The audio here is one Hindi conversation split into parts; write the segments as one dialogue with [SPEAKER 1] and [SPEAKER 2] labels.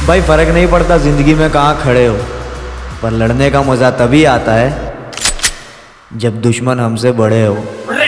[SPEAKER 1] भाई फर्क नहीं पड़ता जिंदगी में कहाँ खड़े हो, पर लड़ने का मजा तभी आता है जब दुश्मन हमसे बड़े हो।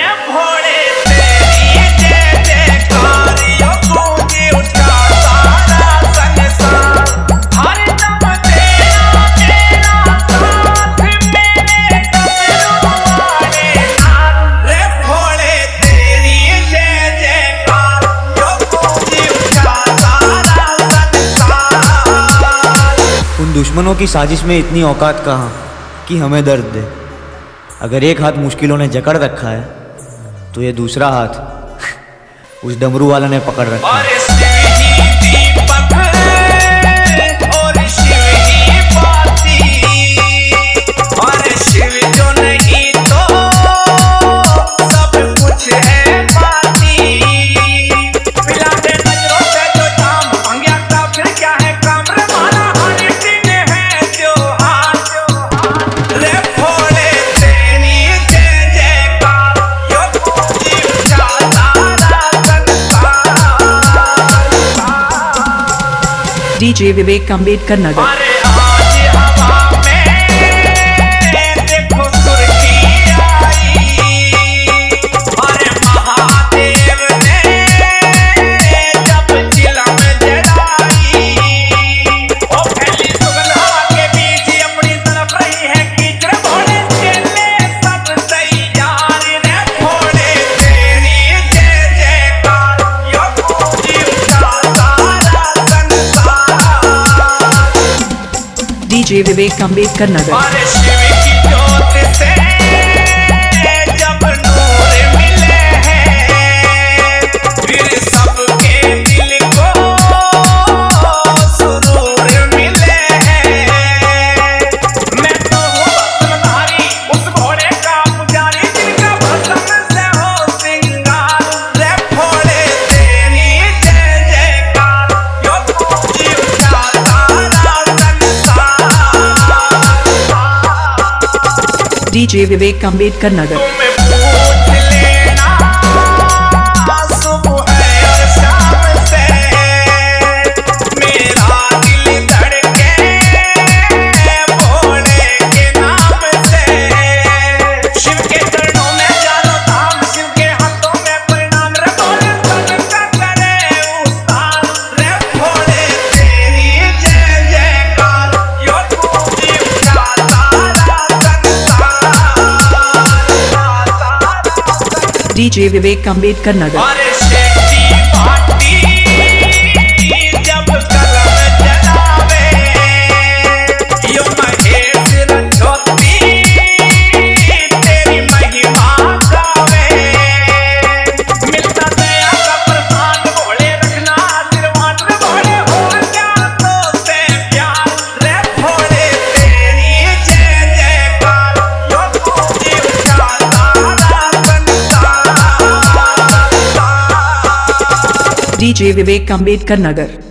[SPEAKER 1] उन दुश्मनों की साजिश में इतनी औकात कहाँ कि हमें दर्द दे। अगर एक हाथ मुश्किलों ने जकड़ रखा है तो ये दूसरा हाथ उस डमरू वाला ने पकड़ रखा है।
[SPEAKER 2] DJ विवेक अम्बेडकर नगर। DJ विवेक अम्बेडकर नगर। DJ विवेक अम्बेडकर नगर। DJ विवेक अम्बेडकर नगर। DJ विवेक अम्बेडकर नगर।